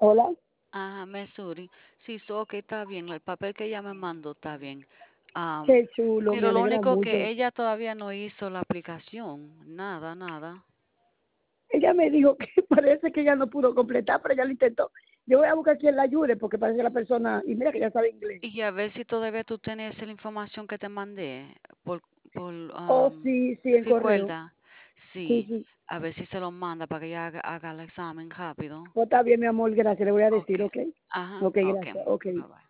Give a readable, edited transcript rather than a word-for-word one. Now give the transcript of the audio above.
Hola, Ajá, Mesuri. Sí, ok, está bien. El papel que ella me mandó está bien. Am, qué chulo, me pero lo alegra único mucho. que ella todavía no hizo la aplicación. Nada, nada. Ella me dijo que parece que ella no pudo completar, pero ella lo intentó. Yo voy a buscar quien la ayude porque parece que la persona, y mira que ella sabe inglés. Y a ver si todavía tú tienes la información que te mandé por, por Oh, sí, sí, en correo. recuerda. Sí, Sí, sí. a ver si se lo manda para que ella haga el examen rápido. Pues está bien, mi amor, gracias, le voy a Ok. decir, ¿ok? Ajá, Ok, ok. gracias, ok. Bye bye.